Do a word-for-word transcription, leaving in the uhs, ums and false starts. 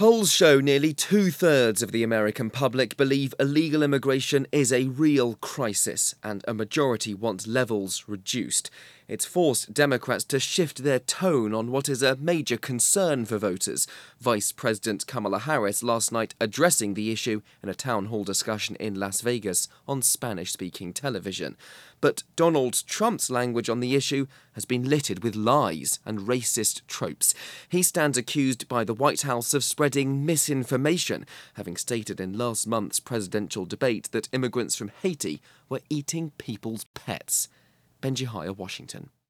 Polls show nearly two-thirds of the American public believe illegal immigration is a real crisis, and a majority want levels reduced. It's forced Democrats to shift their tone on what is a major concern for voters. Vice President Kamala Harris last night addressing the issue in a town hall discussion in Las Vegas on Spanish-speaking television. But Donald Trump's language on the issue has been littered with lies and racist tropes. He stands accused by the White House of spreading misinformation, having stated in last month's presidential debate that immigrants from Haiti were eating people's pets. Benji Hire, Washington.